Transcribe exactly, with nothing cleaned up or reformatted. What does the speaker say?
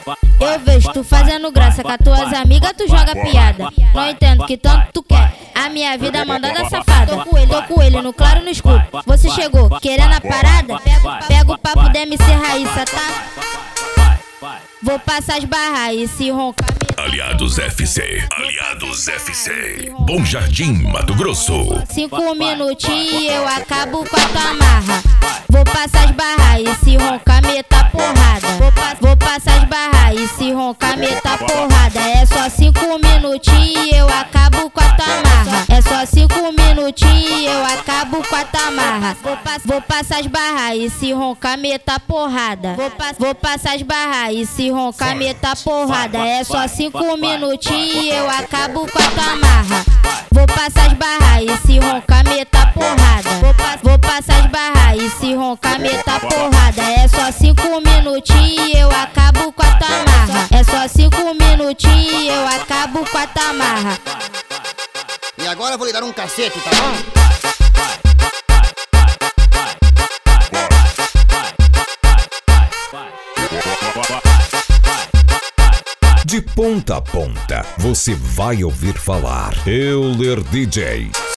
Eu vejo tu fazendo graça com as tuas amigas, tu joga piada. Não entendo que tanto tu quer a minha vida mandada safada. Tô com ele, tô com ele no claro no escuro. Você chegou querendo a parada? Pega o papo da M C Raíssa, tá? Vou passar as barras e se roncar. Aliados F C, Aliados F C, Bom Jardim, Mato Grosso. Cinco minutinhos e eu acabo com a tua marra. Vou passar as barras e se roncar, meta porrada. Vou, pa vou passar as barras e se roncar, meta porrada. É só cinco minutinhos e eu acabo com a tua marra. É só cinco minutinhos e eu acabo com a tua marra. Vou, pa vou passar as barras e se roncar, meta porrada. Vou, pa vou passar as barras e se roncar, meta porrada. É só cinco minutinhos e eu acabo com a tua marra. Vou passar as barras e se roncar, meta porrada. Vou, pa vou passar as barras e se roncar, meta porrada. É só cinco minutinhos e eu acabo com a tua marra. É só cinco minutinhos e eu acabo com a tua marra. E agora eu vou lhe dar um cacete, tá bom? De ponta a ponta, você vai ouvir falar Euler D J.